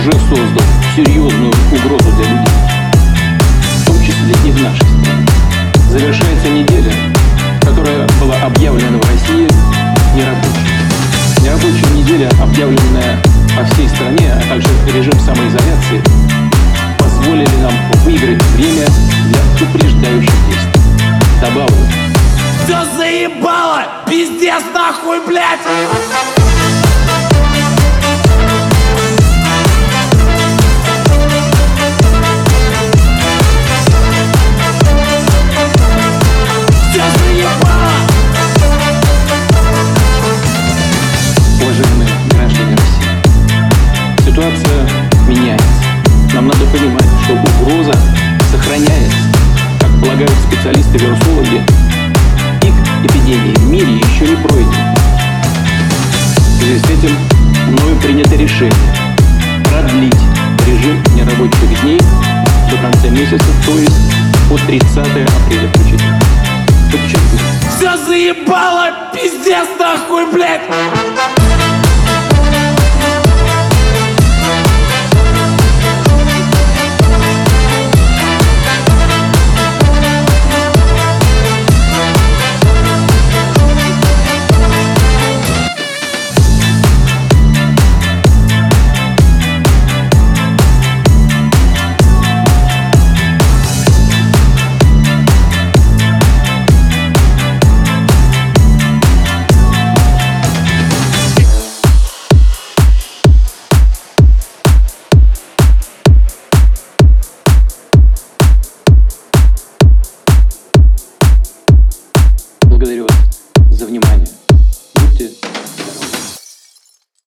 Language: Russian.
уже создал серьезную угрозу для людей, в том числе и в нашей стране. Завершается неделя, которая была объявлена в России нерабочей. Нерабочая неделя, объявленная по всей стране, а также режим самоизоляции, позволили нам выиграть время для упреждающих действий. Добавлю. Все заебало! Пиздец нахуй, блядь! Все заебало! Уважаемые граждане России, ситуация меняется. Нам надо понимать, что угроза сохраняется. Как полагают специалисты-вирусологи, пик эпидемии в мире еще не пройден. В связи с этим мною принято решение продлить режим нерабочих дней до конца месяца, то есть по 30 апреля включительно. Подчеркну. Все заебало! Пиздец нахуй, блядь!